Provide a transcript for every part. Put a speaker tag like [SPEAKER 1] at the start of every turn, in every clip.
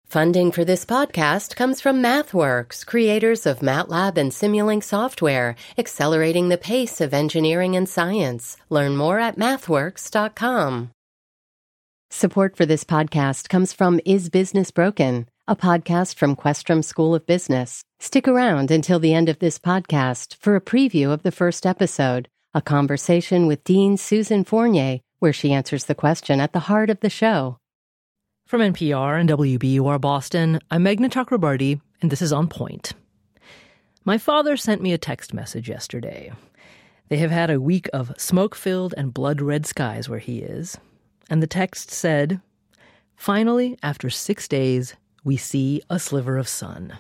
[SPEAKER 1] Funding for this podcast comes from MathWorks, creators of MATLAB and Simulink software, accelerating the pace of engineering and science. Learn more at mathworks.com. Support for this podcast comes from Is Business Broken?, a podcast from Questrom School of Business. Stick around until the end of this podcast for a preview of the first episode, a conversation with Dean Susan Fournier, where she answers the question at the heart of the show.
[SPEAKER 2] From NPR and WBUR Boston, I'm Meghna Chakrabarti, and this is On Point. My father sent me a text message yesterday. They have had a week of smoke-filled and blood-red skies where he is. And the text said, "Finally, after 6 days, we see a sliver of sun."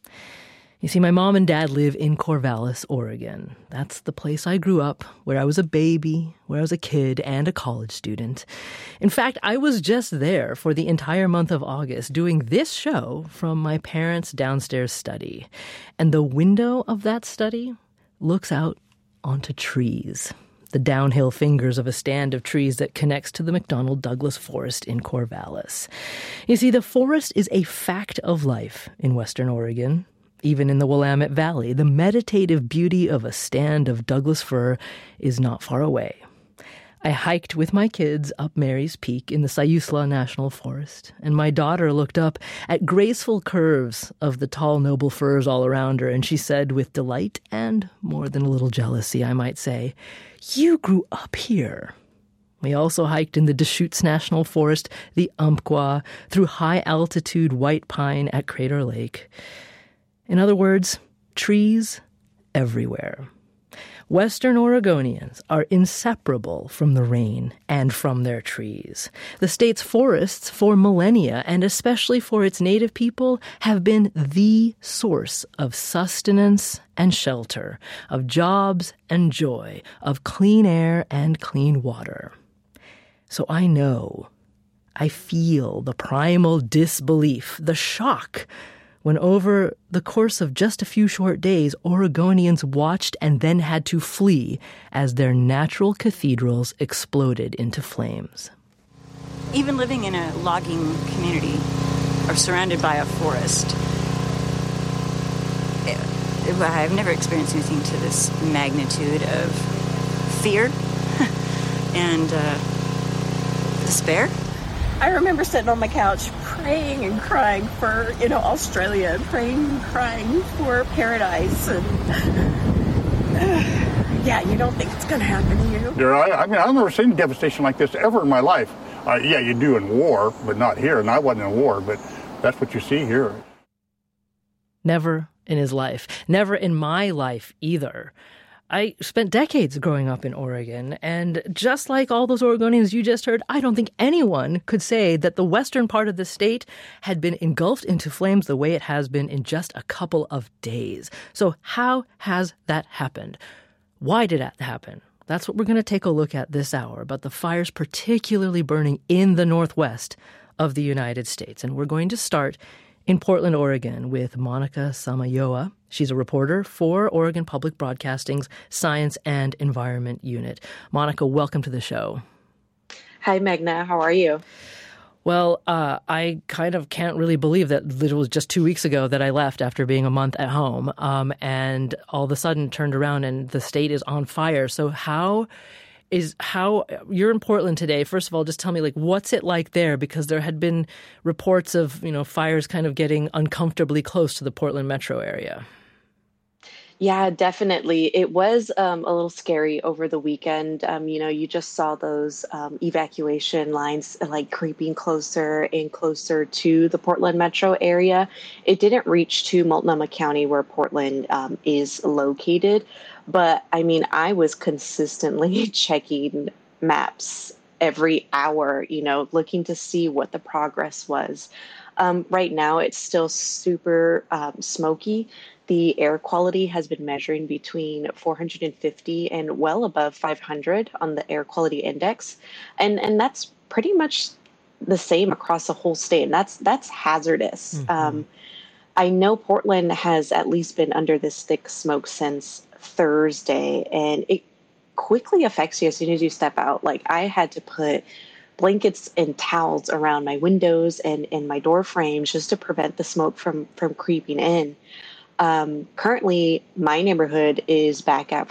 [SPEAKER 2] You see, my mom and dad live in Corvallis, Oregon. That's the place I grew up, where I was a baby, where I was a kid and a college student. In fact, I was just there for the entire month of August doing this show from my parents' downstairs study. And the window of that study looks out onto trees, the downhill fingers of a stand of trees that connects to the McDonnell Douglas Forest in Corvallis. You see, the forest is a fact of life in Western Oregon. Even in the Willamette Valley, the meditative beauty of a stand of Douglas fir is not far away. I hiked with my kids up Mary's Peak in the Siuslaw National Forest, and my daughter looked up at graceful curves of the tall, noble firs all around her, and she said with delight and more than a little jealousy, I might say, "You grew up here." We also hiked in the Deschutes National Forest, the Umpqua, through high-altitude white pine at Crater Lake. In other words, trees everywhere. Western Oregonians are inseparable from the rain and from their trees. The state's forests for millennia, and especially for its native people, have been the source of sustenance and shelter, of jobs and joy, of clean air and clean water. So I know, I feel the primal disbelief, the shock, when over the course of just a few short days, Oregonians watched and then had to flee as their natural cathedrals exploded into flames.
[SPEAKER 3] Even living in a logging community or surrounded by a forest, I've never experienced anything to this magnitude of fear and despair.
[SPEAKER 4] I remember sitting on my couch praying and crying for, Australia, praying and crying for paradise. And you don't think it's going to happen to you.
[SPEAKER 5] I've never seen devastation like this ever in my life. You do in war, but not here. And I wasn't in war, but that's what you see here.
[SPEAKER 2] Never in his life. Never in my life either. I spent decades growing up in Oregon, and just like all those Oregonians you just heard, I don't think anyone could say that the western part of the state had been engulfed into flames the way it has been in just a couple of days. So how has that happened? Why did that happen? That's what we're going to take a look at this hour, about the fires particularly burning in the northwest of the United States. And we're going to start in Portland, Oregon, with Monica Samayoa. She's a reporter for Oregon Public Broadcasting's Science and Environment Unit. Monica, welcome to the show.
[SPEAKER 6] Hi, Meghna. How are you?
[SPEAKER 2] Well, I kind of can't really believe that it was just 2 weeks ago that I left after being a month at home, and all of a sudden turned around and the state is on fire. So how you're in Portland today? First of all, just tell me, what's it like there? Because there had been reports of, fires kind of getting uncomfortably close to the Portland metro area.
[SPEAKER 6] Yeah, definitely. It was a little scary over the weekend. You just saw those evacuation lines creeping closer and closer to the Portland metro area. It didn't reach to Multnomah County, where Portland is located. But I was consistently checking maps every hour, looking to see what the progress was. Right now, it's still super smoky. The air quality has been measuring between 450 and well above 500 on the air quality index. And that's pretty much the same across the whole state. And that's hazardous. Mm-hmm. I know Portland has at least been under this thick smoke since Thursday, and it quickly affects you as soon as you step out. I had to put blankets and towels around my windows and my door frames just to prevent the smoke from creeping in. Currently, my neighborhood is back at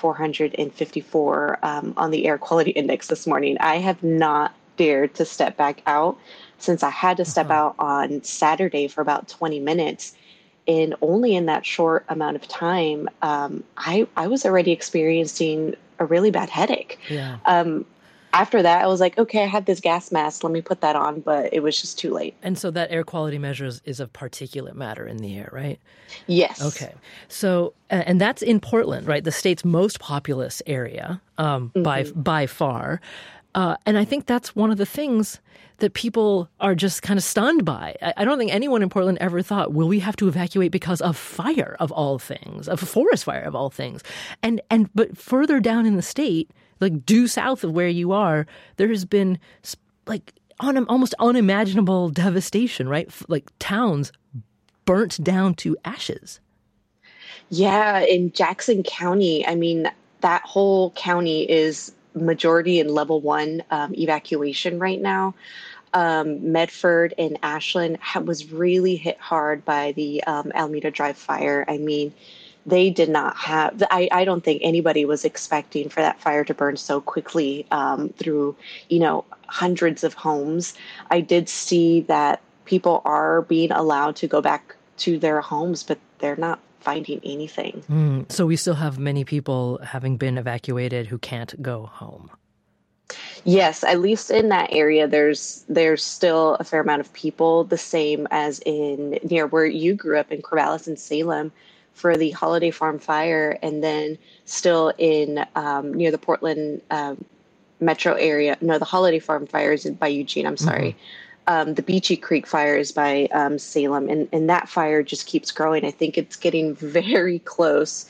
[SPEAKER 6] 454 on the air quality index this morning. I have not dared to step back out since I had to step out on Saturday for about 20 minutes. And only in that short amount of time, I was already experiencing a really bad headache.
[SPEAKER 2] Yeah.
[SPEAKER 6] After that, I was like, okay, I have this gas mask. Let me put that on. But it was just too late.
[SPEAKER 2] And so that air quality measure is of particulate matter in the air, right?
[SPEAKER 6] Yes.
[SPEAKER 2] Okay. So, and that's in Portland, right? The state's most populous area by far. And I think that's one of the things that people are just kind of stunned by. I don't think anyone in Portland ever thought, will we have to evacuate because of fire of all things, of a forest fire of all things? But further down in the state, like due south of where you are, there has been like almost unimaginable devastation, right? Like towns burnt down to ashes.
[SPEAKER 6] Yeah, in Jackson County, I mean, that whole county is majority in level 1 evacuation right now. Medford and Ashland was really hit hard by the Alameda Drive fire. I mean, they did not have, I don't think anybody was expecting for that fire to burn so quickly through, hundreds of homes. I did see that people are being allowed to go back to their homes, but they're not finding anything.
[SPEAKER 2] So we still have many people having been evacuated who can't go home.
[SPEAKER 6] Yes, at least in that area, there's still a fair amount of people, the same as near where you grew up in Corvallis and Salem for the Holiday Farm fire, and then still in near the Portland metro area. No, the Holiday Farm fire is by Eugene. I'm sorry. The Beachy Creek fire is by Salem, and that fire just keeps growing. I think it's getting very close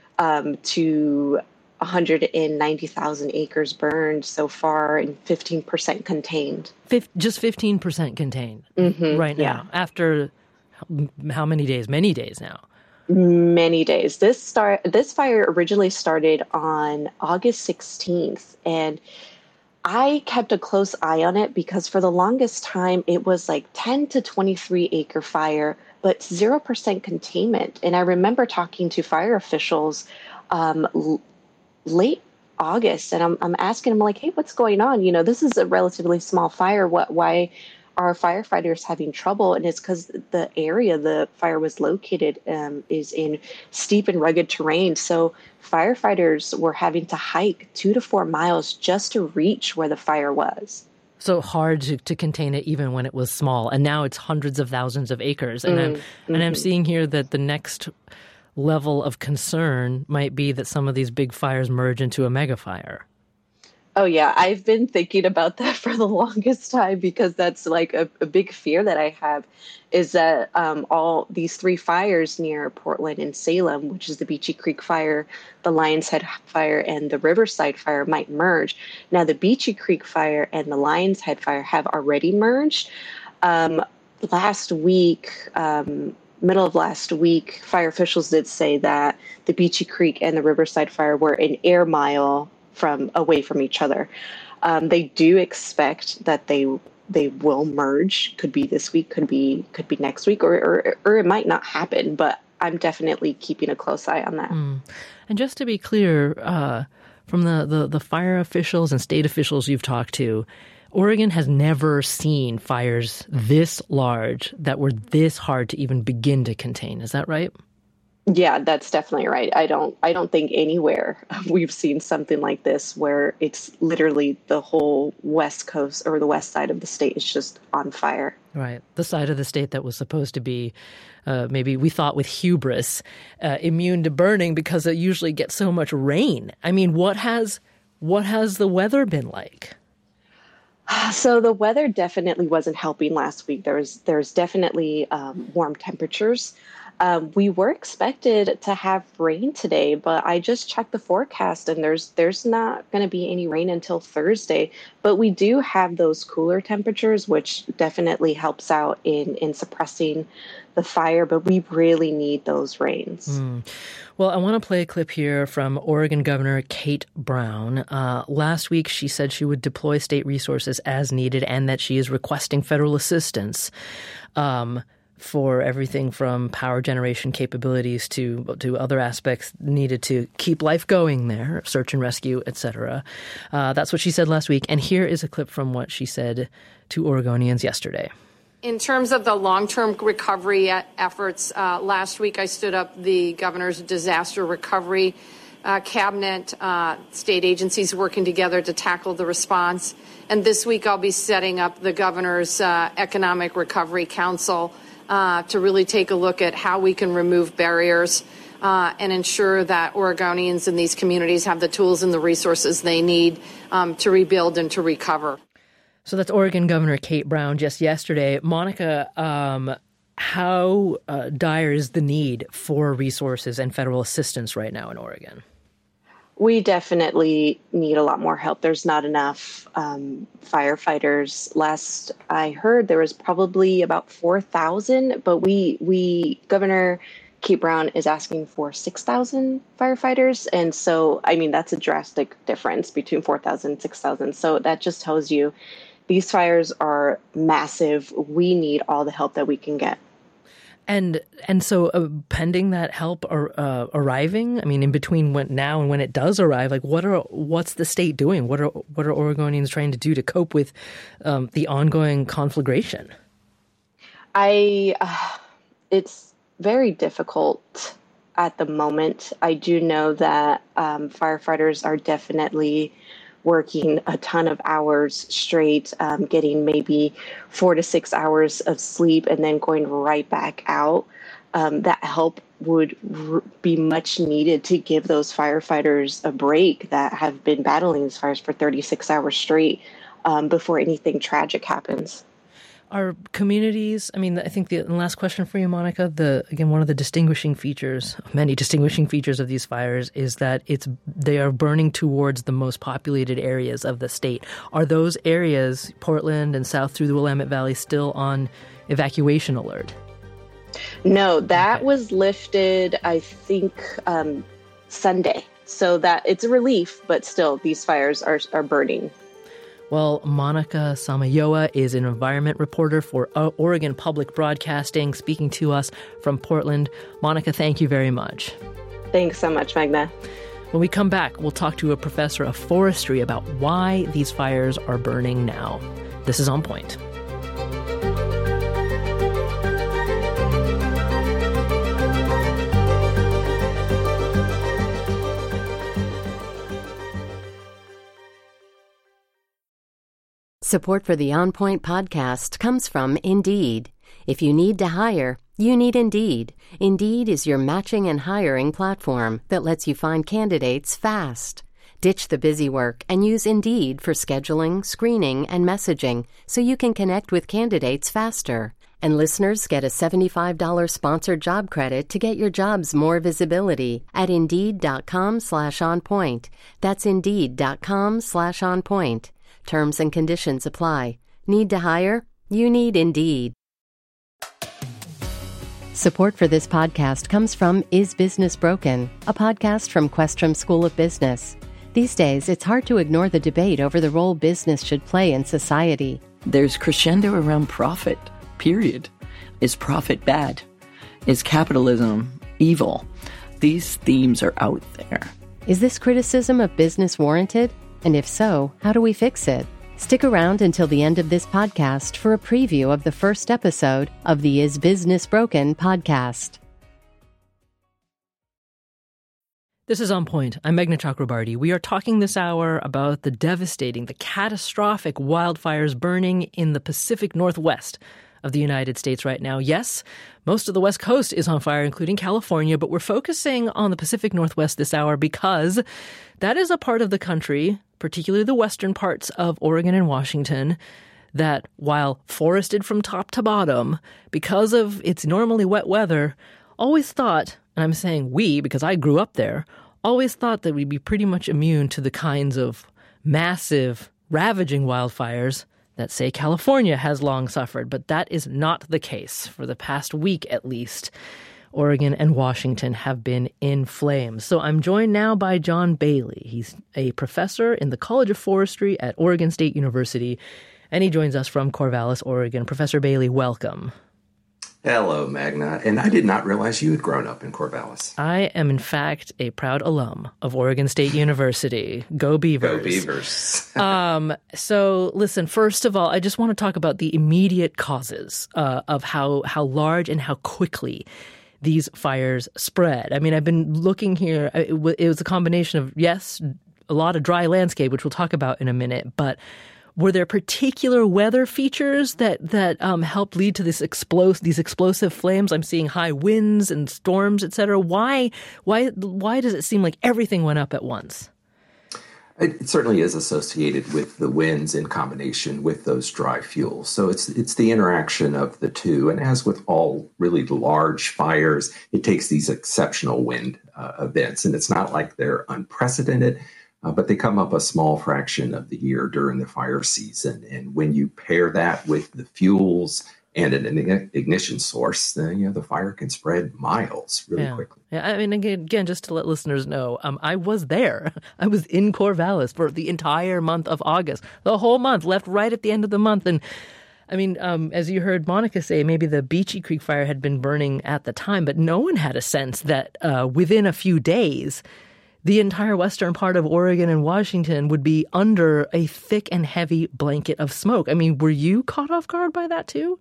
[SPEAKER 6] to 190,000 acres burned so far and 15% contained.
[SPEAKER 2] Just 15% contained right now. Yeah. After how many days? Many days now.
[SPEAKER 6] Many days. This fire originally started on August 16th, and I kept a close eye on it because for the longest time it was like 10 to 23 acre fire, but 0% containment. And I remember talking to fire officials late August, and I'm asking them like, hey, what's going on? This is a relatively small fire. Why are firefighters having trouble? And it's because the area the fire was located is in steep and rugged terrain. So firefighters were having to hike 2 to 4 miles just to reach where the fire was.
[SPEAKER 2] So hard to contain it even when it was small. And now it's hundreds of thousands of acres. And I'm seeing here that the next level of concern might be that some of these big fires merge into a mega fire.
[SPEAKER 6] Oh, yeah. I've been thinking about that for the longest time because that's like a big fear that I have is that all these 3 fires near Portland and Salem, which is the Beachy Creek fire, the Lions Head fire, and the Riverside fire might merge. Now, the Beachy Creek fire and the Lions Head fire have already merged. Last week, middle of last week, fire officials did say that the Beachy Creek and the Riverside fire were an air mile away from each other. They do expect that they will merge. Could be this week, could be next week, or it might not happen. But I'm definitely keeping a close eye on that.
[SPEAKER 2] And just to be clear, from the fire officials and state officials you've talked to, Oregon has never seen fires this large that were this hard to even begin to contain. Is that right?
[SPEAKER 6] Yeah, that's definitely right. I don't think anywhere we've seen something like this where it's literally the whole west coast or the west side of the state is just on fire.
[SPEAKER 2] Right. The side of the state that was supposed to be, maybe we thought with hubris, immune to burning because it usually gets so much rain. I mean, what has the weather been like?
[SPEAKER 6] So the weather definitely wasn't helping last week. There's definitely warm temperatures. We were expected to have rain today, but I just checked the forecast and there's not going to be any rain until Thursday. But we do have those cooler temperatures, which definitely helps out in suppressing the fire, but we really need those rains.
[SPEAKER 2] Well, I want to play a clip here from Oregon Governor Kate Brown. Last week, she said she would deploy state resources as needed and that she is requesting federal assistance for everything from power generation capabilities to other aspects needed to keep life going there, search and rescue, etc. That's what she said last week. And here is a clip from what she said to Oregonians yesterday.
[SPEAKER 7] In terms of the long-term recovery efforts, last week I stood up the governor's disaster recovery cabinet, state agencies working together to tackle the response. And this week I'll be setting up the governor's economic recovery council to really take a look at how we can remove barriers and ensure that Oregonians in these communities have the tools and the resources they need to rebuild and to recover.
[SPEAKER 2] So that's Oregon Governor Kate Brown just yesterday. Monica, how dire is the need for resources and federal assistance right now in Oregon?
[SPEAKER 6] We definitely need a lot more help. There's not enough firefighters. Last I heard, there was probably about 4,000, but Governor Kate Brown is asking for 6,000 firefighters. And so, I mean, that's a drastic difference between 4,000 and 6,000. So that just tells you these fires are massive. We need all the help that we can get.
[SPEAKER 2] And so pending that help arriving, I mean, in between now and when it does arrive, like what's the state doing? What are Oregonians trying to do to cope with the ongoing conflagration?
[SPEAKER 6] It's very difficult at the moment. I do know that firefighters are definitely working a ton of hours straight, getting maybe 4 to 6 hours of sleep and then going right back out. That help would be much needed to give those firefighters a break that have been battling these fires for 36 hours straight before anything tragic happens.
[SPEAKER 2] Are communities, I mean, I think the last question for you, Monica, one of the many distinguishing features of these fires is that they are burning towards the most populated areas of the state. Are those areas, Portland and south through the Willamette Valley, still on evacuation alert?
[SPEAKER 6] No, that was lifted, I think, Sunday. So that it's a relief, but still these fires are burning.
[SPEAKER 2] Well, Monica Samayoa is an environment reporter for Oregon Public Broadcasting, speaking to us from Portland. Monica, thank you very much.
[SPEAKER 6] Thanks so much, Magna.
[SPEAKER 2] When we come back, we'll talk to a professor of forestry about why these fires are burning now. This is On Point.
[SPEAKER 1] Support for the On Point podcast comes from Indeed. If you need to hire, you need Indeed. Indeed is your matching and hiring platform that lets you find candidates fast. Ditch the busy work and use Indeed for scheduling, screening, and messaging so you can connect with candidates faster. And listeners get a $75 sponsored job credit to get your jobs more visibility at Indeed.com/onpoint. That's Indeed.com/onpoint. Terms and conditions apply. Need to hire? You need Indeed. Support for this podcast comes from Is Business Broken?, a podcast from Questrom School of Business. These days, it's hard to ignore the debate over the role business should play in society.
[SPEAKER 8] There's crescendo around profit, period. Is profit bad? Is capitalism evil? These themes are out there.
[SPEAKER 1] Is this criticism of business warranted? And if so, how do we fix it? Stick around until the end of this podcast for a preview of the first episode of the Is Business Broken? Podcast.
[SPEAKER 2] This is On Point. I'm Meghna Chakrabarty. We are talking this hour about the catastrophic wildfires burning in the Pacific Northwest of the United States right now. Yes, most of the West Coast is on fire, including California, but we're focusing on the Pacific Northwest this hour because that is a part of the country, particularly the western parts of Oregon and Washington, that while forested from top to bottom, because of its normally wet weather, always thought, and I'm saying we because I grew up there, always thought that we'd be pretty much immune to the kinds of massive, ravaging wildfires that, say, California has long suffered. But that is not the case. For the past week, at least, Oregon and Washington have been in flames. So I'm joined now by John Bailey. He's a professor in the College of Forestry at Oregon State University, and he joins us from Corvallis, Oregon. Professor Bailey, welcome.
[SPEAKER 9] Hello, Magna. And I did not realize you had grown up in Corvallis.
[SPEAKER 2] I am, in fact, a proud alum of Oregon State University. Go Beavers.
[SPEAKER 9] Go Beavers.
[SPEAKER 2] So, listen, first of all, I just want to talk about the immediate causes of how large and how quickly these fires spread. I mean, I've been looking here. It was a combination of, yes, a lot of dry landscape, which we'll talk about in a minute, but were there particular weather features that helped lead to these explosive flames? I'm seeing high winds and storms, et cetera. Why does it seem like everything went up at once?
[SPEAKER 9] It certainly is associated with the winds in combination with those dry fuels. So it's the interaction of the two. And as with all really large fires, it takes these exceptional wind events. And it's not like they're unprecedented, but they come up a small fraction of the year during the fire season. And when you pair that with the fuels and an ignition source, then the fire can spread miles really quickly.
[SPEAKER 2] Yeah, I mean, again, just to let listeners know, I was there. I was in Corvallis for the entire month of August, the whole month, left right at the end of the month. And I mean, as you heard Monica say, maybe the Beachy Creek fire had been burning at the time, but no one had a sense that within a few days, the entire western part of Oregon and Washington would be under a thick and heavy blanket of smoke. I mean, were you caught off guard by that too?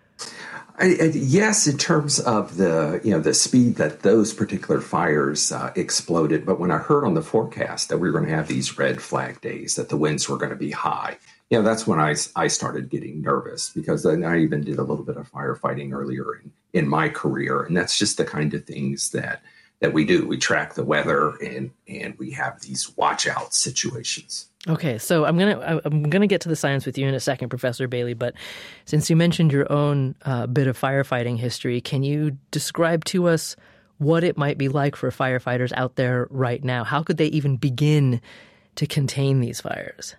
[SPEAKER 9] Yes, in terms of the speed that those particular fires exploded. But when I heard on the forecast that we were going to have these red flag days, that the winds were going to be high, that's when I started getting nervous, because then I even did a little bit of firefighting earlier in my career. And that's just the kind of things that we do. We track the weather and we have these watch out situations.
[SPEAKER 2] Okay, so I'm gonna get to the science with you in a second, Professor Bailey. But since you mentioned your own bit of firefighting history, can you describe to us what it might be like for firefighters out there right now? How could they even begin to contain these fires?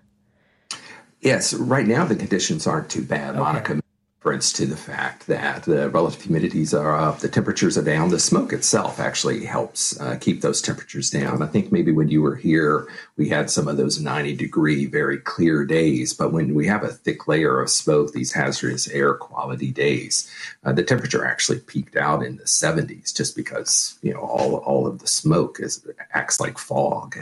[SPEAKER 9] Yes, right now the conditions aren't too bad, okay. Monica. Reference to the fact that the relative humidities are up, the temperatures are down. The smoke itself actually helps keep those temperatures down. I think maybe when you were here, we had some of those 90-degree, very clear days. But when we have a thick layer of smoke, these hazardous air quality days, the temperature actually peaked out in the 70s, just because all of the smoke acts like fog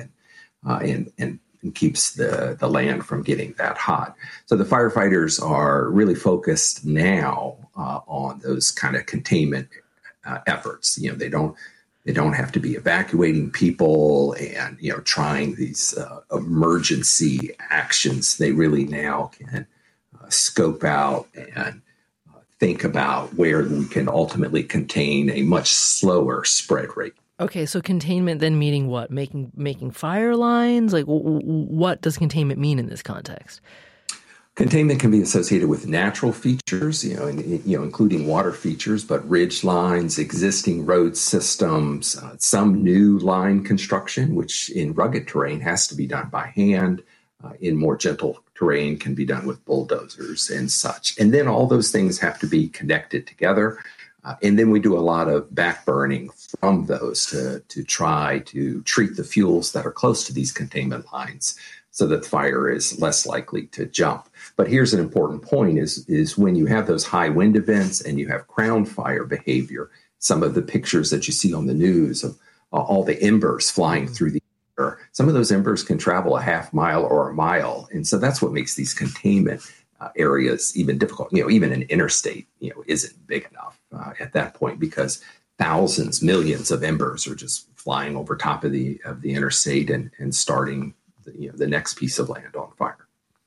[SPEAKER 9] and keeps the land from getting that hot. So the firefighters are really focused now on those kind of containment efforts. They don't have to be evacuating people and trying these emergency actions. They really now can scope out and think about where we can ultimately contain a much slower spread rate.
[SPEAKER 2] Okay, so containment then meaning what? Making fire lines? Like, what does containment mean in this context?
[SPEAKER 9] Containment can be associated with natural features, including water features, but ridge lines, existing road systems, some new line construction, which in rugged terrain has to be done by hand. In more gentle terrain can be done with bulldozers and such. And then all those things have to be connected together. And then we do a lot of back burning from those to try to treat the fuels that are close to these containment lines so that the fire is less likely to jump. But here's an important point is when you have those high wind events and you have crown fire behavior, some of the pictures that you see on the news of all the embers flying through the air, some of those embers can travel a half mile or a mile. And so that's what makes these containment areas even difficult. Even an interstate, isn't big enough at that point, because thousands, millions of embers are just flying over top of the interstate and starting the next piece of land on fire.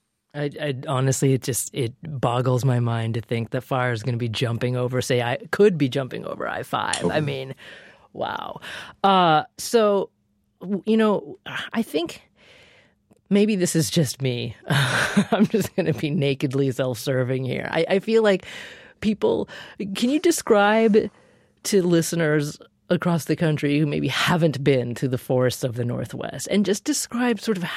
[SPEAKER 2] I honestly, it boggles my mind to think that fire is going to be jumping over, could be jumping over I-5. Oh. I mean, wow. So, I think maybe this is just me. I'm just going to be nakedly self-serving here. I feel like people, can you describe to listeners across the country who maybe haven't been to the forests of the Northwest and just describe sort of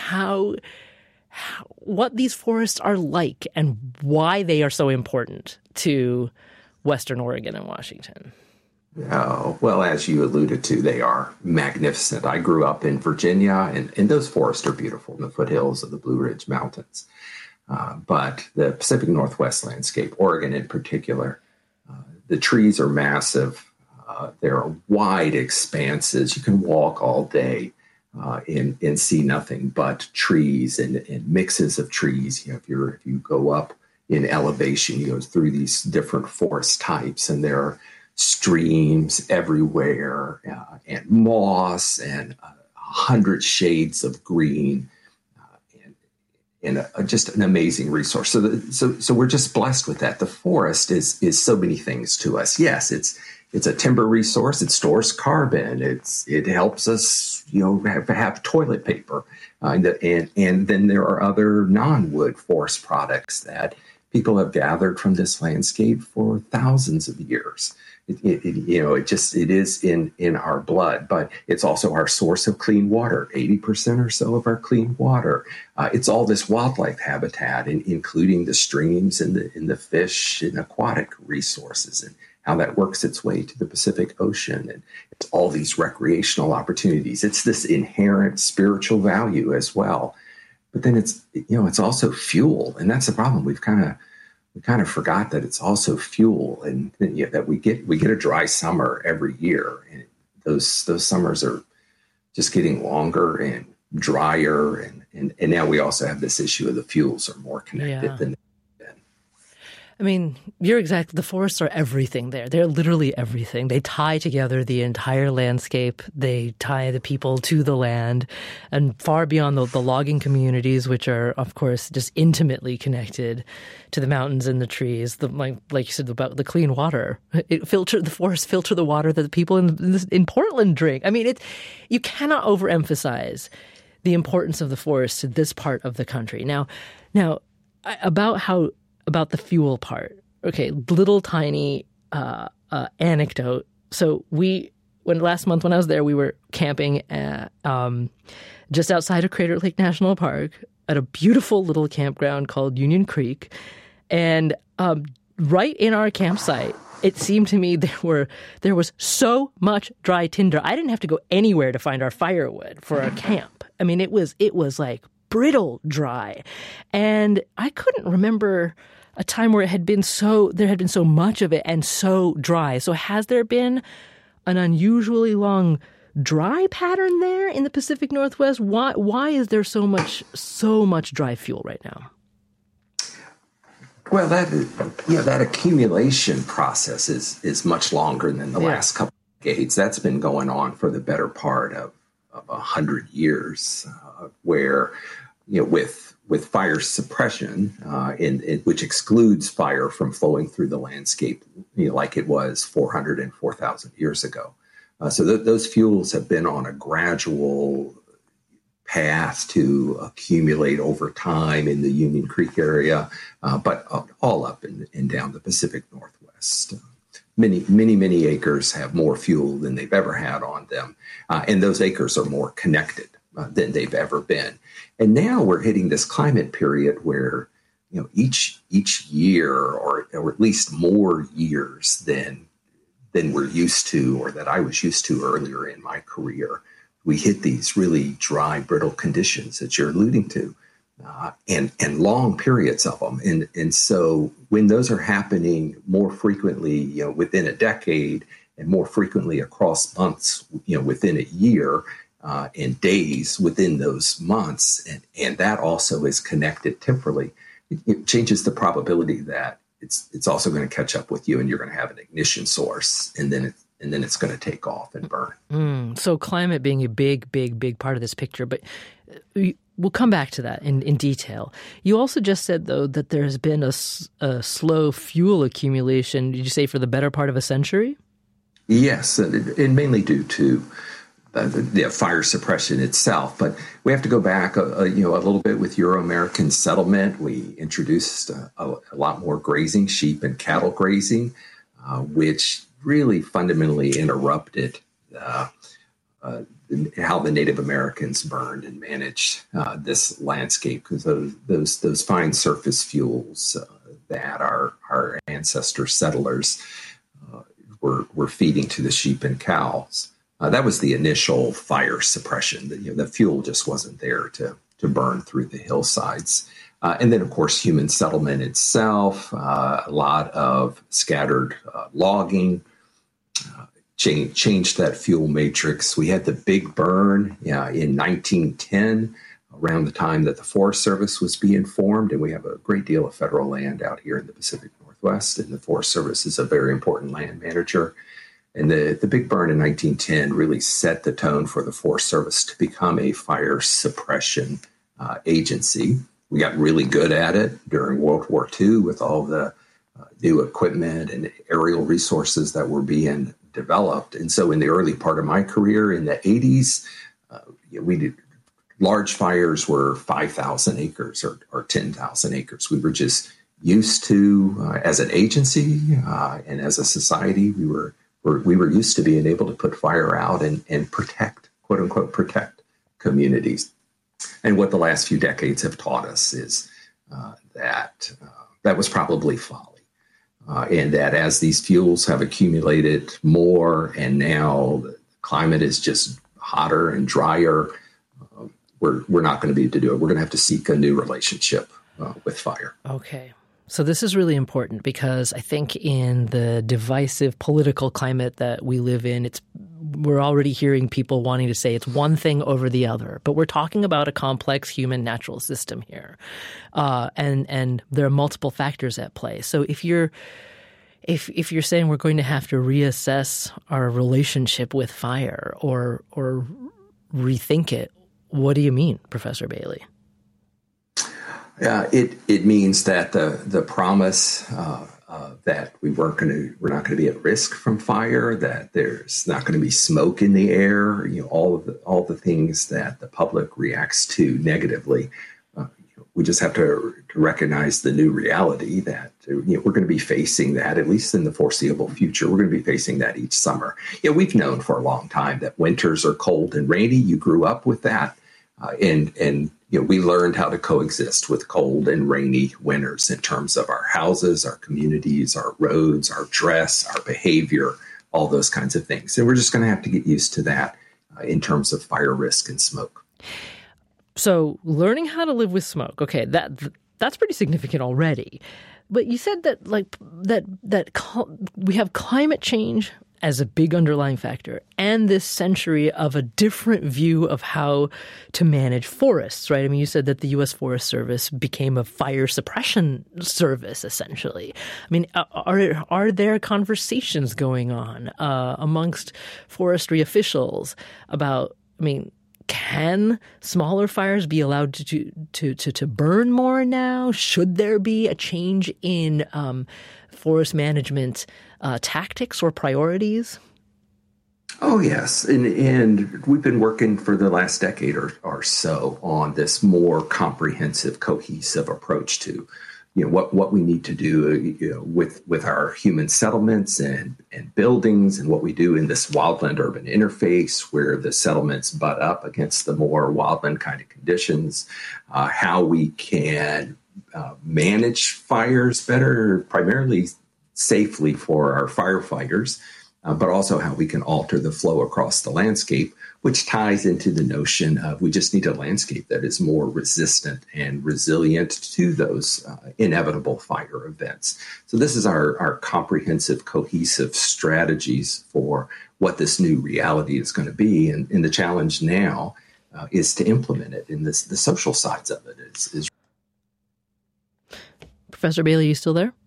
[SPEAKER 2] what these forests are like and why they are so important to Western Oregon and Washington?
[SPEAKER 9] Oh, well, as you alluded to, they are magnificent. I grew up in Virginia, and those forests are beautiful in the foothills of the Blue Ridge Mountains. But the Pacific Northwest landscape, Oregon in particular, the trees are massive. There are wide expanses. You can walk all day and see nothing but trees and mixes of trees. If you go up in elevation, you go through these different forest types, and there are streams everywhere, and moss, and 100 shades of green, and just an amazing resource. So we're just blessed with that. The forest is so many things to us. Yes, it's a timber resource. It stores carbon. It helps us, have toilet paper, and then there are other non-wood forest products that people have gathered from this landscape for thousands of years. It is in our blood, but it's also our source of clean water. 80% or so of our clean water. It's all this wildlife habitat, including the streams and the fish and aquatic resources, and how that works its way to the Pacific Ocean. And it's all these recreational opportunities. It's this inherent spiritual value as well. But then it's also fuel, and that's the problem. We kind of forgot that it's also fuel, and that we get a dry summer every year, and those summers are just getting longer and drier, and now we also have this issue of the fuels are more connected than.
[SPEAKER 2] I mean, the forests are everything there. They're literally everything. They tie together the entire landscape. They tie the people to the land, and far beyond the logging communities, which are, of course, just intimately connected to the mountains and the trees. Like you said about the clean water, the forests filter the water that the people in Portland drink. I mean, you cannot overemphasize the importance of the forest to this part of the country. Now, about the fuel part. Okay, little tiny anecdote. So last month when I was there, we were camping just outside of Crater Lake National Park at a beautiful little campground called Union Creek. And right in our campsite, it seemed to me there was so much dry tinder. I didn't have to go anywhere to find our firewood for our camp. I mean, it was like brittle dry. And I couldn't remember a time where there had been so much of it and so dry. So has there been an unusually long dry pattern there in the Pacific Northwest? Why is there so much dry fuel right now?
[SPEAKER 9] Well, that accumulation process is much longer than the last couple of decades. That's been going on for the better part of 100 years, where with fire suppression, which excludes fire from flowing through the landscape, like it was 400 and 4,000 years ago. So those fuels have been on a gradual path to accumulate over time in the Union Creek area, but all up and down the Pacific Northwest. Many acres have more fuel than they've ever had on them, and those acres are more connected than they've ever been. And now we're hitting this climate period where, each year, or at least more years than we're used to, or that I was used to earlier in my career, we hit these really dry, brittle conditions that you're alluding to, and long periods of them. And so when those are happening more frequently, within a decade, and more frequently across months, within a year, and days within those months, and that also is connected temporally, it changes the probability that it's also going to catch up with you, and you're going to have an ignition source, and then it's going to take off and burn.
[SPEAKER 2] So climate being a big part of this picture, but we'll come back to that in detail. You also just said, though, that there has been a slow fuel accumulation, did you say for the better part of a century?
[SPEAKER 9] Yes, and mainly due to the fire suppression itself. But we have to go back a little bit with Euro-American settlement. We introduced a lot more grazing, sheep and cattle grazing, which really fundamentally interrupted how the Native Americans burned and managed this landscape, because those fine surface fuels that our ancestor settlers were feeding to the sheep and cows. That was the initial fire suppression. The fuel just wasn't there to burn through the hillsides. And then, of course, human settlement itself, a lot of scattered logging, changed that fuel matrix. We had the big burn in 1910, around the time that the Forest Service was being formed, and we have a great deal of federal land out here in the Pacific Northwest, and the Forest Service is a very important land manager. And the big burn in 1910 really set the tone for the Forest Service to become a fire suppression agency. We got really good at it during World War II with all the new equipment and aerial resources that were being developed. And so in the early part of my career in the 80s, we did large fires were 5,000 acres or 10,000 acres. We were just used to, as an agency and as a society, we were used to being able to put fire out and protect, quote unquote, protect communities. And what the last few decades have taught us is that was probably folly. And that as these fuels have accumulated more and now the climate is just hotter and drier, we're not going to be able to do it. We're going to have to seek a new relationship with fire.
[SPEAKER 2] Okay. So this is really important because I think in the divisive political climate that we live in, we're already hearing people wanting to say it's one thing over the other. But we're talking about a complex human natural system here. And there are multiple factors at play. So if you're saying we're going to have to reassess our relationship with fire or rethink it, what do you mean, Professor Bailey?
[SPEAKER 9] It means that the promise that we're not going to be at risk from fire, that there's not going to be smoke in the air, all the things that the public reacts to negatively. We just have to recognize the new reality that we're going to be facing that, at least in the foreseeable future. We're going to be facing that each summer. We've known for a long time that winters are cold and rainy. You grew up with that, and we learned how to coexist with cold and rainy winters in terms of our houses, our communities, our roads, our dress, our behavior, all those kinds of things. And we're just going to have to get used to that in terms of fire risk and smoke.
[SPEAKER 2] So learning how to live with smoke, okay, that's pretty significant already. But you said that we have climate change as a big underlying factor and this century of a different view of how to manage forests, right? I mean, you said that the U.S. Forest Service became a fire suppression service, essentially. I mean, are there conversations going on amongst forestry officials about, can smaller fires be allowed to burn more now? Should there be a change in forest management tactics or priorities?
[SPEAKER 9] Oh, yes. And we've been working for the last decade or so on this more comprehensive, cohesive approach to what we need to do with our human settlements and buildings, and what we do in this wildland urban interface where the settlements butt up against the more wildland kind of conditions, how we can manage fires better, primarily safely for our firefighters, but also how we can alter the flow across the landscape, which ties into the notion of we just need a landscape that is more resistant and resilient to those inevitable fire events. So this is our comprehensive, cohesive strategies for what this new reality is going to be. And the challenge now is to implement it in the social sides of it. Is
[SPEAKER 2] Professor Bailey, are you still there?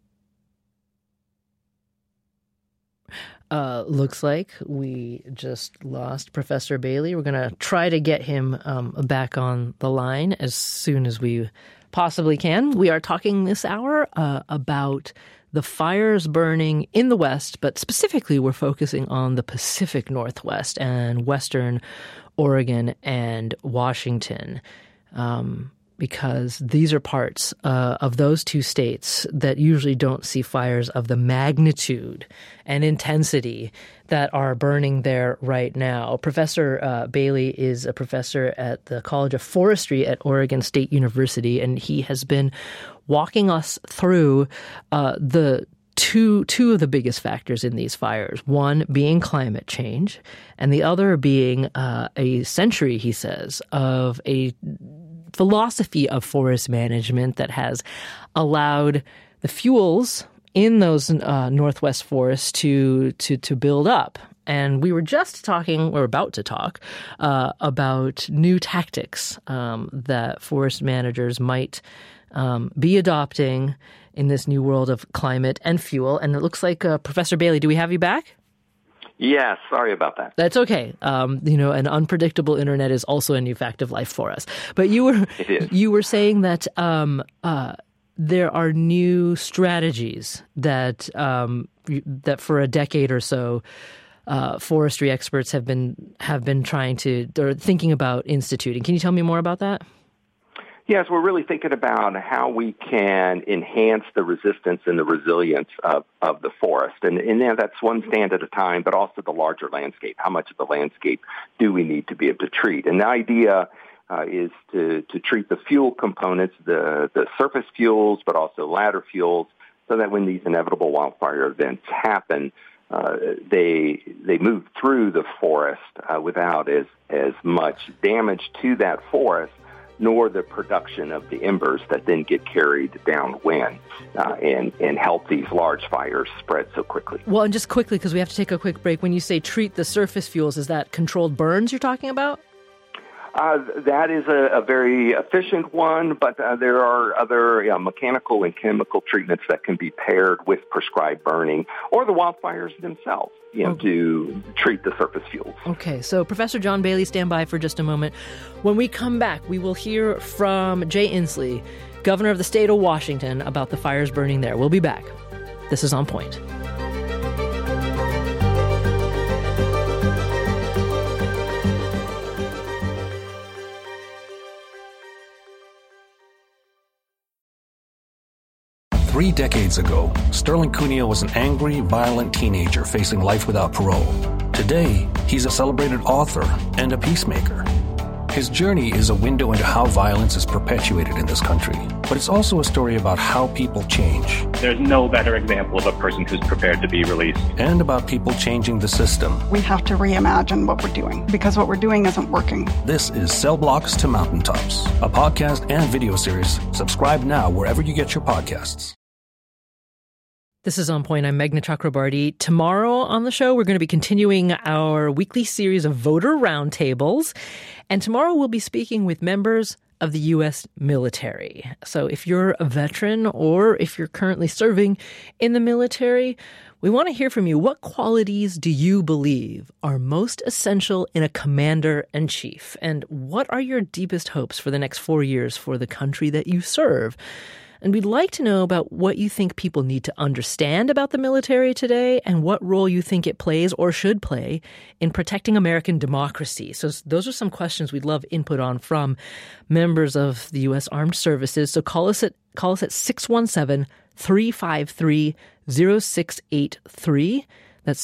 [SPEAKER 2] Looks like we just lost Professor Bailey. We're going to try to get him back on the line as soon as we possibly can. We are talking this hour about the fires burning in the West, but specifically we're focusing on the Pacific Northwest and Western Oregon and Washington. because these are parts of those two states that usually don't see fires of the magnitude and intensity that are burning there right now. Professor Bailey is a professor at the College of Forestry at Oregon State University, and he has been walking us through the two of the biggest factors in these fires, one being climate change, and the other being a century, he says, of a philosophy of forest management that has allowed the fuels in those Northwest forests to build up. And we were about to talk about new tactics that forest managers might be adopting in this new world of climate and fuel. And it looks like, Professor Bailey, do we have you back?
[SPEAKER 10] Yeah, sorry about that.
[SPEAKER 2] That's okay. An unpredictable internet is also a new fact of life for us. But you were saying that there are new strategies that for a decade or so, forestry experts have been trying to or thinking about instituting. Can you tell me more about that?
[SPEAKER 10] Yes, we're really thinking about how we can enhance the resistance and the resilience of the forest. And that's one stand at a time, but also the larger landscape. How much of the landscape do we need to be able to treat? And the idea is to treat the fuel components, the surface fuels, but also ladder fuels, so that when these inevitable wildfire events happen, they move through the forest without as much damage to that forest, nor the production of the embers that then get carried downwind and help these large fires spread so quickly.
[SPEAKER 2] Well, and just quickly, because we have to take a quick break, when you say treat the surface fuels, is that controlled burns you're talking about?
[SPEAKER 10] That is a very efficient one, but there are other mechanical and chemical treatments that can be paired with prescribed burning or the wildfires themselves, to treat the surface fuels.
[SPEAKER 2] Okay, so Professor John Bailey, stand by for just a moment. When we come back, we will hear from Jay Inslee, governor of the state of Washington, about the fires burning there. We'll be back. This is On Point.
[SPEAKER 11] Three decades ago, Sterling Cuneo was an angry, violent teenager facing life without parole. Today, he's a celebrated author and a peacemaker. His journey is a window into how violence is perpetuated in this country, but it's also a story about how people change.
[SPEAKER 12] There's no better example of a person who's prepared to be released.
[SPEAKER 11] And about people changing the system.
[SPEAKER 13] We have to reimagine what we're doing, because what we're doing isn't working.
[SPEAKER 11] This is Cell Blocks to Mountaintops, a podcast and video series. Subscribe now wherever you get your podcasts.
[SPEAKER 2] This is On Point. I'm Meghna Chakrabarty. Tomorrow on the show, we're going to be continuing our weekly series of voter roundtables. And tomorrow we'll be speaking with members of the U.S. military. So if you're a veteran or if you're currently serving in the military, we want to hear from you. What qualities do you believe are most essential in a commander-in-chief? And what are your deepest hopes for the next 4 years for the country that you serve? And we'd like to know about what you think people need to understand about the military today and what role you think it plays or should play in protecting American democracy. So those are some questions we'd love input on from members of the U.S. Armed Services. So call us at 617-353-0683. That's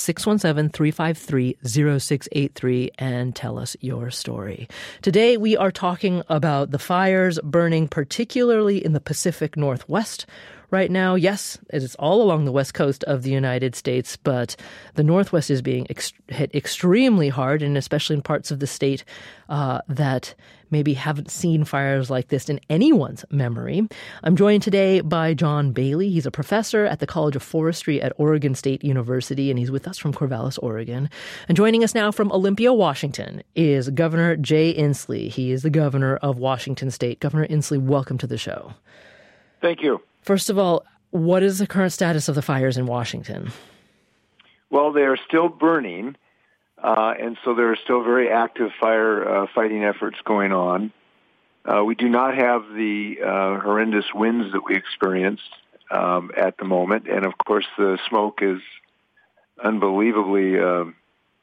[SPEAKER 2] 617-353-0683, and tell us your story. Today, we are talking about the fires burning particularly in the Pacific Northwest right now. Yes, it is all along the west coast of the United States, but the Northwest is being hit extremely hard, and especially in parts of the state that maybe haven't seen fires like this in anyone's memory. I'm joined today by John Bailey. He's a professor at the College of Forestry at Oregon State University, and he's with us from Corvallis, Oregon. And joining us now from Olympia, Washington, is Governor Jay Inslee. He is the governor of Washington State. Governor Inslee, welcome to the show.
[SPEAKER 14] Thank you.
[SPEAKER 2] First of all, what is the current status of the fires in Washington?
[SPEAKER 14] Well, they are still burning. And so there are still very active fighting efforts going on. We do not have the horrendous winds that we experienced at the moment. And, of course, the smoke is unbelievably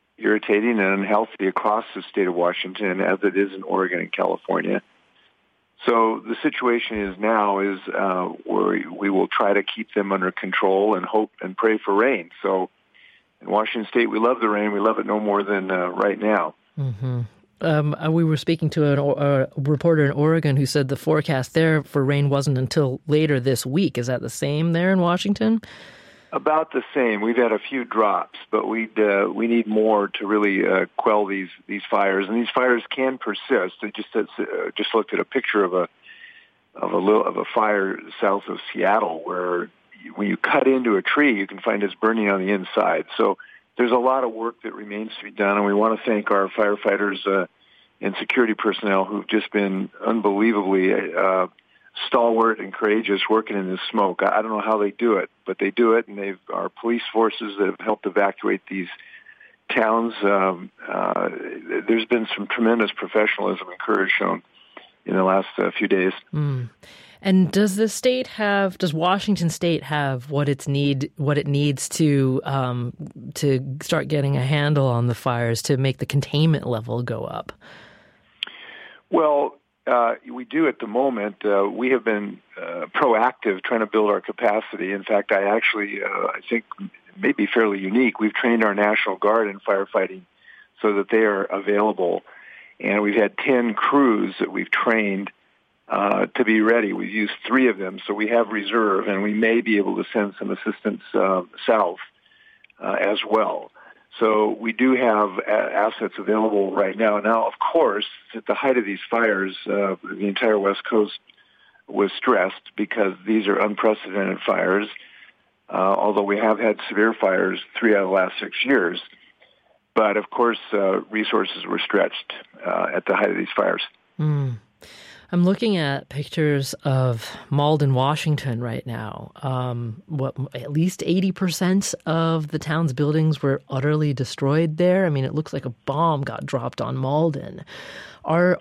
[SPEAKER 14] irritating and unhealthy across the state of Washington, as it is in Oregon and California. So the situation is now where we will try to keep them under control and hope and pray for rain. So in Washington State, we love the rain. We love it no more than right now.
[SPEAKER 2] Mm-hmm. We were speaking to a reporter in Oregon who said the forecast there for rain wasn't until later this week. Is that the same there in Washington?
[SPEAKER 14] About the same. We've had a few drops, but we need more to really quell these fires. And these fires can persist. I just looked at a picture of a fire south of Seattle where when you cut into a tree, you can find it's burning on the inside. So there's a lot of work that remains to be done, and we want to thank our firefighters and security personnel who've just been unbelievably stalwart and courageous working in this smoke. I don't know how they do it, but they do it, and our police forces that have helped evacuate these towns. There's been some tremendous professionalism and courage shown in the last few days.
[SPEAKER 2] Mm. And does Washington State have what it needs to start getting a handle on the fires to make the containment level go up?
[SPEAKER 14] Well, we do at the moment. We have been proactive trying to build our capacity. In fact, I think may be fairly unique. We've trained our National Guard in firefighting so that they are available. And we've had 10 crews that we've trained to be ready. We've used 3 of them, so we have reserve, and we may be able to send some assistance south as well. So we do have assets available right now. Now, of course, at the height of these fires, the entire West Coast was stressed because these are unprecedented fires, although we have had severe fires 3 out of the last 6 years. But, of course, resources were stretched at the height of these fires.
[SPEAKER 2] Mm. I'm looking at pictures of Malden, Washington right now. At least 80% of the town's buildings were utterly destroyed there. I mean, it looks like a bomb got dropped on Malden. Are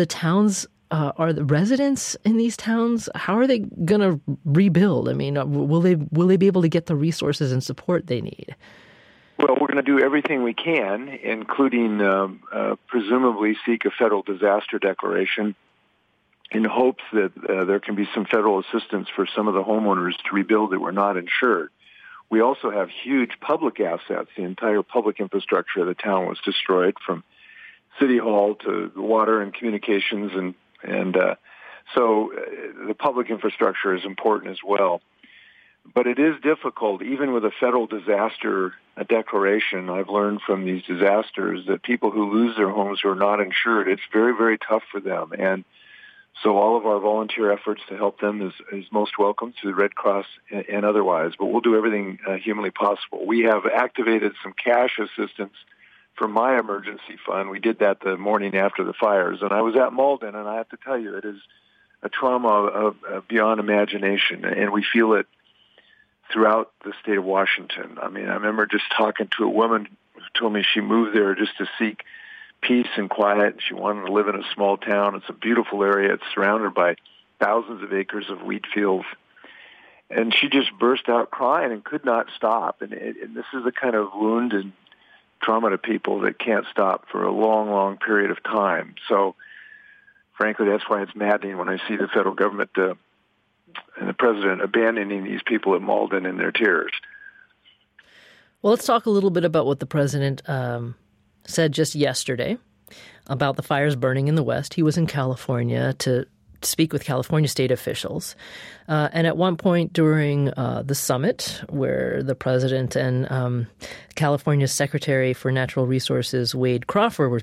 [SPEAKER 2] the residents in these towns, how are they going to rebuild? I mean, will they be able to get the resources and support they need?
[SPEAKER 14] Well, we're going to do everything we can, including presumably seek a federal disaster declaration in hopes that there can be some federal assistance for some of the homeowners to rebuild that were not insured. We also have huge public assets. The entire public infrastructure of the town was destroyed, from City Hall to the water and communications, and so the public infrastructure is important as well. But it is difficult, even with a federal disaster declaration. I've learned from these disasters that people who lose their homes who are not insured, it's very, very tough for them. And so all of our volunteer efforts to help them is most welcome through the Red Cross and otherwise. But we'll do everything humanly possible. We have activated some cash assistance from my emergency fund. We did that the morning after the fires. And I was at Malden, and I have to tell you, it is a trauma of beyond imagination. And we feel it throughout the state of Washington. I mean, I remember just talking to a woman who told me she moved there just to seek peace and quiet. She wanted to live in a small town. It's a beautiful area. It's surrounded by thousands of acres of wheat fields. And she just burst out crying and could not stop. And this is the kind of wound and trauma to people that can't stop for a long, long period of time. So, frankly, that's why it's maddening when I see the federal government and the president abandoning these people at Malden in their tears.
[SPEAKER 2] Well, let's talk a little bit about what the president said just yesterday about the fires burning in the West. He was in California to speak with California state officials. And at one point during the summit, where the president and California's Secretary for Natural Resources, Wade Crowfoot,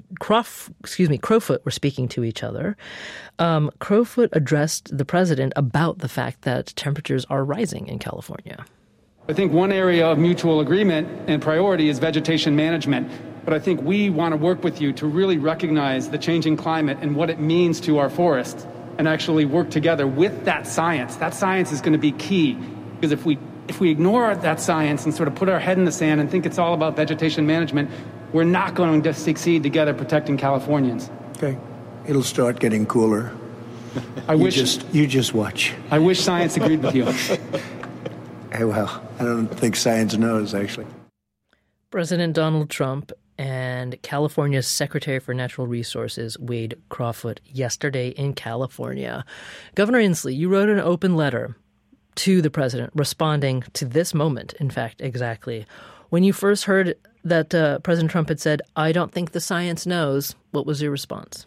[SPEAKER 2] were speaking to each other, Crowfoot addressed the president about the fact that temperatures are rising in California.
[SPEAKER 15] I think one area of mutual agreement and priority is vegetation management. But I think we want to work with you to really recognize the changing climate and what it means to our forests, and actually work together with that science. That science is going to be key, because if we ignore that science and sort of put our head in the sand and think it's all about vegetation management, we're not going to succeed together protecting Californians.
[SPEAKER 16] Okay. It'll start getting cooler. You just watch.
[SPEAKER 15] I wish science agreed with you.
[SPEAKER 16] Well, I don't think science knows, actually.
[SPEAKER 2] President Donald Trump and California's Secretary for Natural Resources, Wade Crawford, yesterday in California. Governor Inslee, you wrote an open letter to the president responding to this moment, in fact, exactly. When you first heard that President Trump had said, "I don't think the science knows," what was your response?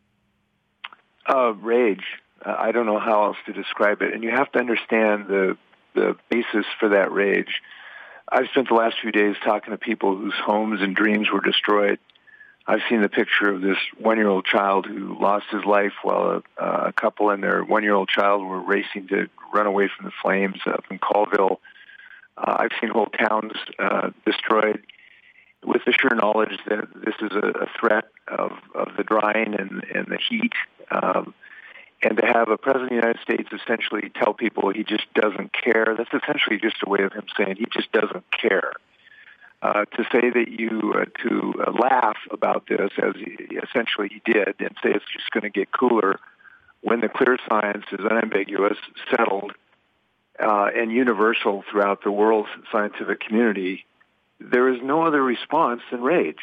[SPEAKER 14] Rage. I don't know how else to describe it. And you have to understand the basis for that rage. I've spent the last few days talking to people whose homes and dreams were destroyed. I've seen the picture of this 1-year-old child who lost his life while a couple and their 1-year-old child were racing to run away from the flames up in Colville. I've seen whole towns destroyed with the sure knowledge that this is a threat of the drying and the heat. And to have a president of the United States essentially tell people he just doesn't care, that's essentially just a way of him saying he just doesn't care. To say that to laugh about this, as essentially he did, and say it's just going to get cooler when the clear science is unambiguous, settled, and universal throughout the world's scientific community, there is no other response than rage.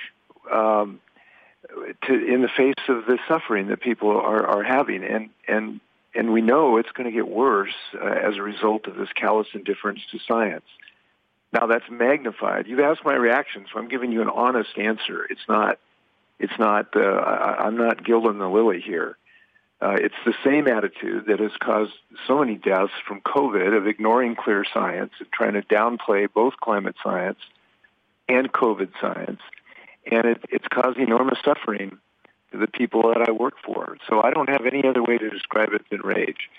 [SPEAKER 14] In the face of the suffering that people are having, and we know it's going to get worse as a result of this callous indifference to science. Now that's magnified. You've asked my reaction, so I'm giving you an honest answer. I'm not gilding the lily here. It's the same attitude that has caused so many deaths from COVID, of ignoring clear science and trying to downplay both climate science and COVID science. And it's caused enormous suffering to the people that I work for. So I don't have any other way to describe it than rage.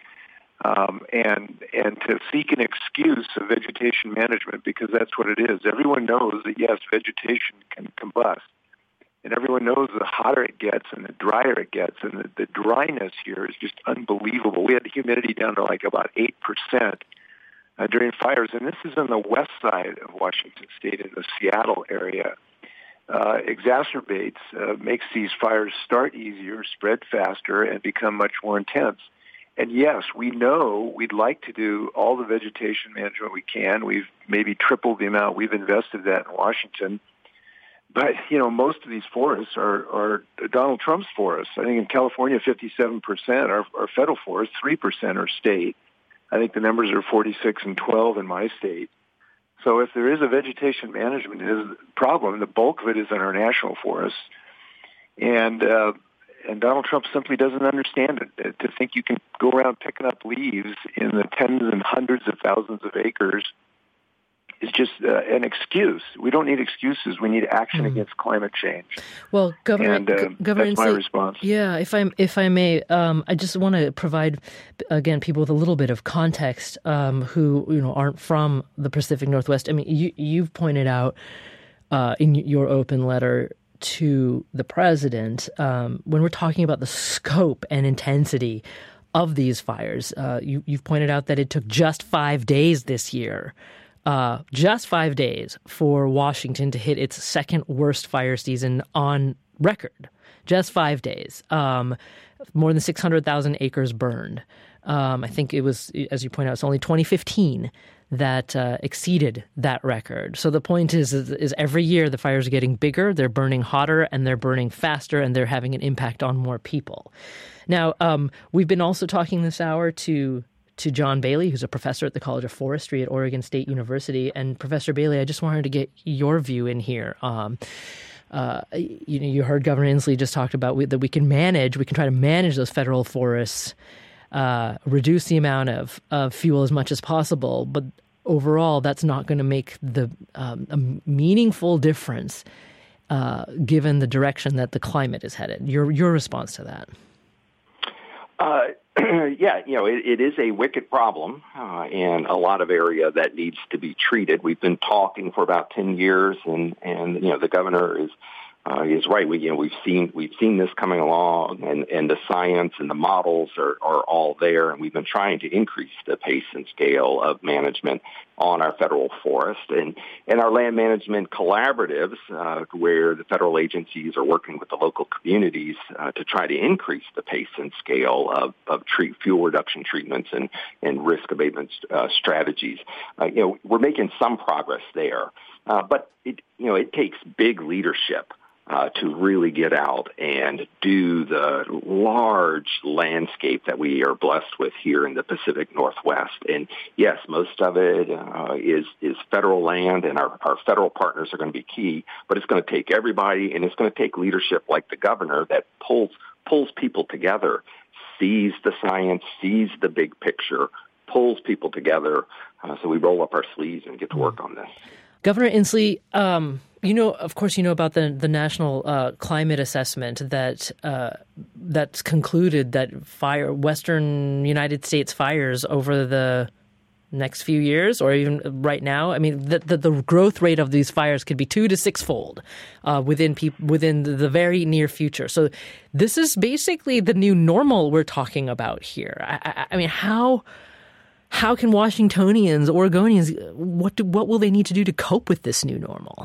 [SPEAKER 14] And to seek an excuse of vegetation management, because that's what it is. Everyone knows that, yes, vegetation can combust. And everyone knows the hotter it gets and the drier it gets. And the dryness here is just unbelievable. We had the humidity down to like about 8% during fires. And this is on the west side of Washington State in the Seattle area. Exacerbates, makes these fires start easier, spread faster, and become much more intense. And yes, we know we'd like to do all the vegetation management we can. We've maybe tripled the amount we've invested that in Washington. But, most of these forests are Donald Trump's forests. I think in California, 57% are federal forests, 3% are state. I think the numbers are 46 and 12 in my state. So if there is a vegetation management problem, the bulk of it is in our national forests. And Donald Trump simply doesn't understand it. To think you can go around picking up leaves in the tens and hundreds of thousands of acres is just an excuse. We don't need excuses. We need action against climate change.
[SPEAKER 2] Well, Governor
[SPEAKER 14] that's my response.
[SPEAKER 2] Yeah, if I may, I just want to provide again people with a little bit of context who aren't from the Pacific Northwest. I mean, you've pointed out in your open letter to the president when we're talking about the scope and intensity of these fires. You've pointed out that it took just 5 days this year. Just 5 days for Washington to hit its second worst fire season on record. Just 5 days. More than 600,000 acres burned. I think it was, as you point out, it's only 2015 that exceeded that record. So the point is every year the fires are getting bigger, they're burning hotter, and they're burning faster, and they're having an impact on more people. Now, we've been also talking this hour to John Bailey, who's a professor at the College of Forestry at Oregon State University. And Professor Bailey, I just wanted to get your view in here. You heard Governor Inslee just talked about that we can try to manage those federal forests, reduce the amount of fuel as much as possible. But overall, that's not going to make a meaningful difference given the direction that the climate is headed. Your response to that?
[SPEAKER 10] Yeah, it is a wicked problem and a lot of area that needs to be treated. We've been talking for about 10 years, and the governor is right. We've seen this coming along, and the science and the models are all there, and we've been trying to increase the pace and scale of management on our federal forest and our land management collaboratives, where the federal agencies are working with the local communities to try to increase the pace and scale of fuel reduction treatments and risk abatement strategies. We're making some progress there, but it takes big leadership to really get out and do the large landscape that we are blessed with here in the Pacific Northwest. And yes, most of it is federal land, and our federal partners are going to be key, but it's going to take everybody, and it's going to take leadership like the governor that pulls people together, sees the science, sees the big picture, pulls people together, so we roll up our sleeves and get to work on this.
[SPEAKER 2] Governor Inslee, of course, about the national climate assessment that's concluded that Western United States fires over the next few years, or even right now, I mean, the growth rate of these fires could be 2 to 6-fold within the very near future. So this is basically the new normal we're talking about here. I mean, how can Washingtonians, Oregonians, what will they need to do to cope with this new normal?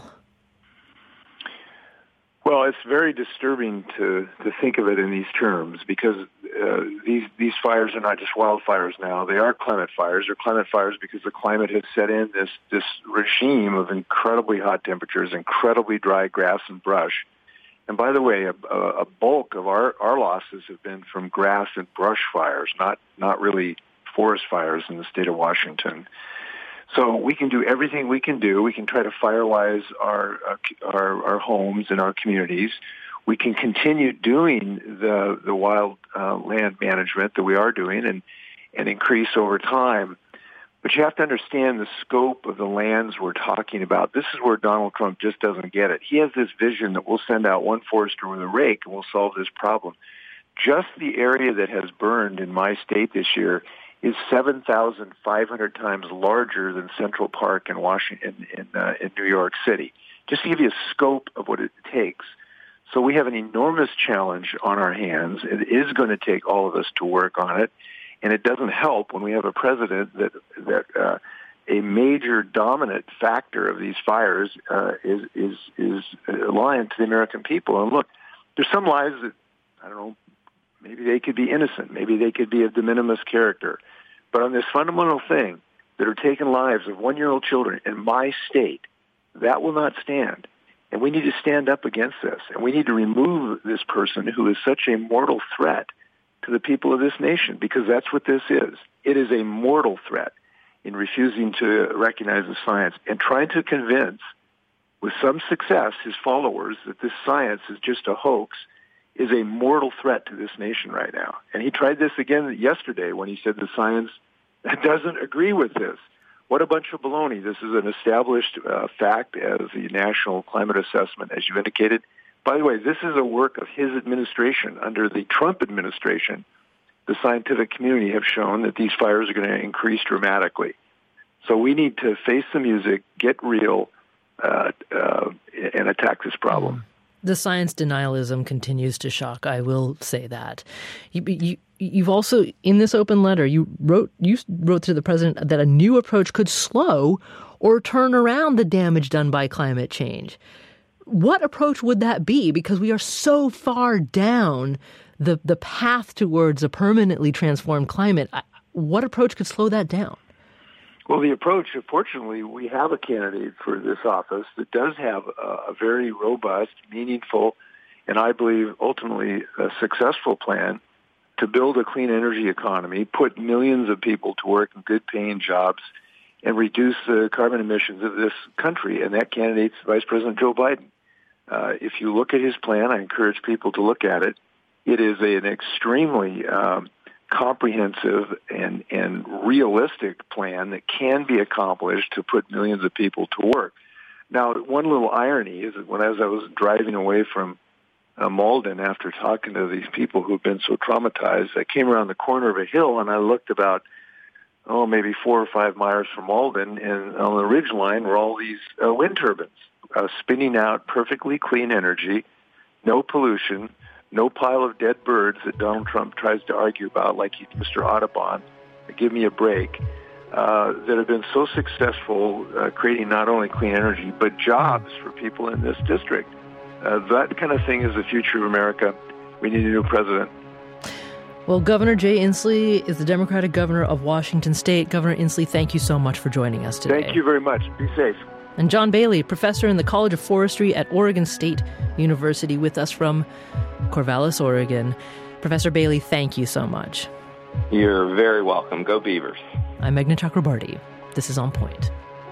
[SPEAKER 14] Well, it's very disturbing to think of it in these terms, because these fires are not just wildfires now. They are climate fires. They're climate fires because the climate has set in this regime of incredibly hot temperatures, incredibly dry grass and brush. And by the way, a bulk of our losses have been from grass and brush fires, not really forest fires in the state of Washington. So we can do everything we can do. We can try to firewise our homes and our communities. We can continue doing the wild land management that we are doing and increase over time. But you have to understand the scope of the lands we're talking about. This is where Donald Trump just doesn't get it. He has this vision that we'll send out one forester with a rake and we'll solve this problem. Just the area that has burned in my state this year is 7,500 times larger than Central Park in Washington, in New York City. Just to give you a scope of what it takes. So we have an enormous challenge on our hands. It is going to take all of us to work on it, and it doesn't help when we have a president that a major dominant factor of these fires is lying to the American people. And look, there's some lives that, I don't know, maybe they could be innocent. Maybe they could be of de minimis character. But on this fundamental thing that are taking lives of 1-year-old children in my state, that will not stand. And we need to stand up against this. And we need to remove this person who is such a mortal threat to the people of this nation, because that's what this is. It is a mortal threat in refusing to recognize the science and trying to convince, with some success, his followers that this science is just a hoax, is a mortal threat to this nation right now. And he tried this again yesterday when he said the science doesn't agree with this. What a bunch of baloney. This is an established fact as the National Climate Assessment, as you indicated. By the way, this is a work of his administration. Under the Trump administration, the scientific community have shown that these fires are going to increase dramatically. So we need to face the music, get real, and attack this problem.
[SPEAKER 2] The science denialism continues to shock. I will say that. You've also, in this open letter, you wrote to the president that a new approach could slow or turn around the damage done by climate change. What approach would that be? Because we are so far down the path towards a permanently transformed climate. What approach could slow that down?
[SPEAKER 14] Well, the approach, fortunately, we have a candidate for this office that does have a very robust, meaningful, and I believe ultimately a successful plan to build a clean energy economy, put millions of people to work in good-paying jobs, and reduce the carbon emissions of this country. And that candidate's Vice President Joe Biden. If you look at his plan, I encourage people to look at it. It is an extremely comprehensive and realistic plan that can be accomplished to put millions of people to work. Now, one little irony is that as I was driving away from Malden after talking to these people who've been so traumatized, I came around the corner of a hill and I looked about, maybe 4 or 5 miles from Malden, and on the ridge line were all these wind turbines spinning out perfectly clean energy, no pollution, no pile of dead birds that Donald Trump tries to argue about, like Mr. Audubon, give me a break, that have been so successful creating not only clean energy, but jobs for people in this district. That kind of thing is the future of America. We need a new president.
[SPEAKER 2] Well, Governor Jay Inslee is the Democratic governor of Washington State. Governor Inslee, thank you so much for joining us today.
[SPEAKER 14] Thank you very much. Be safe.
[SPEAKER 2] and John Bailey, professor in the College of Forestry at Oregon State University, with us from Corvallis, Oregon. Professor Bailey, thank you so much.
[SPEAKER 10] You're very welcome. Go Beavers.
[SPEAKER 2] I'm Meghna Chakrabarty. This is On Point.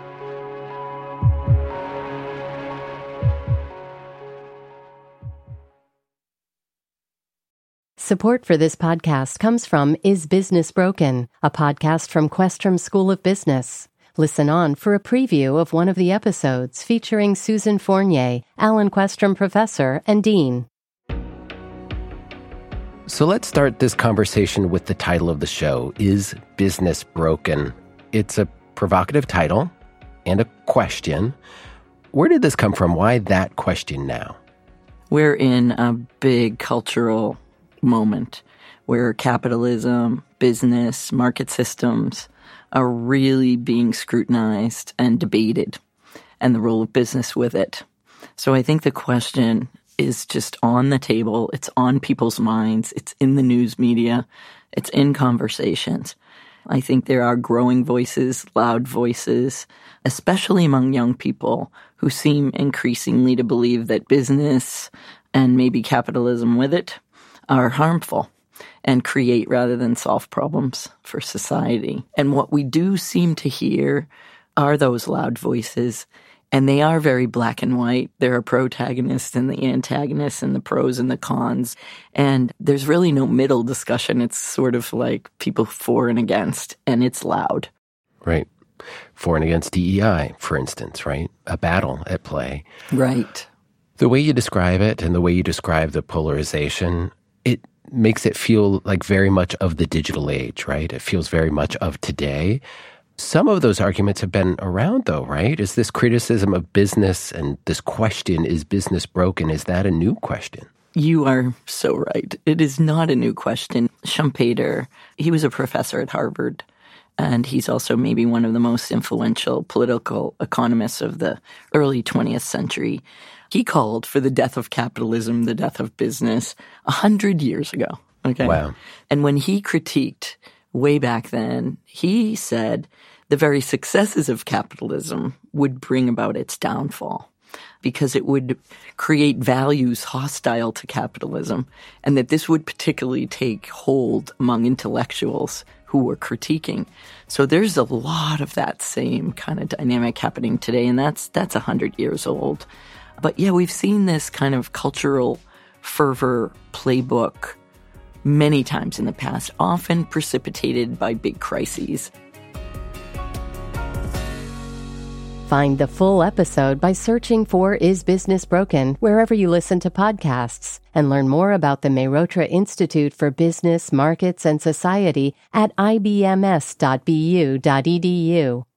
[SPEAKER 1] Support for this podcast comes from Is Business Broken?, a podcast from Questrom School of Business. Listen on for a preview of one of the episodes featuring Susan Fournier, Alan Questrom Professor and Dean.
[SPEAKER 17] So let's start this conversation with the title of the show, Is Business Broken? It's a provocative title and a question. Where did this come from? Why that question now?
[SPEAKER 8] We're in a big cultural moment where capitalism, business, market systems are really being scrutinized and debated, and the role of business with it. So I think the question is just on the table. It's on people's minds. It's in the news media. It's in conversations. I think there are growing voices, loud voices, especially among young people who seem increasingly to believe that business and maybe capitalism with it are harmful and create rather than solve problems for society. And what we do seem to hear are those loud voices, and they are very black and white. There are protagonists and the antagonists and the pros and the cons, and there's really no middle discussion. It's sort of like people for and against, and it's loud.
[SPEAKER 17] Right. For and against DEI, for instance, right? A battle at play.
[SPEAKER 8] Right.
[SPEAKER 17] The way you describe it and the way you describe the polarization, it makes it feel like very much of the digital age, right? It feels very much of today. Some of those arguments have been around, though, right? Is this criticism of business and this question, is business broken, is that a new question?
[SPEAKER 8] You are so right. It is not a new question. Schumpeter, he was a professor at Harvard, and he's also maybe one of the most influential political economists of the early 20th century. He called for the death of capitalism, the death of business, 100 years ago. Okay.
[SPEAKER 17] Wow.
[SPEAKER 8] And when he critiqued way back then, he said the very successes of capitalism would bring about its downfall because it would create values hostile to capitalism, and that this would particularly take hold among intellectuals who were critiquing. So there's a lot of that same kind of dynamic happening today, and that's 100 years old. But yeah, we've seen this kind of cultural fervor playbook many times in the past, often precipitated by big crises.
[SPEAKER 1] Find the full episode by searching for Is Business Broken wherever you listen to podcasts, and learn more about the Mehrotra Institute for Business, Markets, and Society at ibms.bu.edu.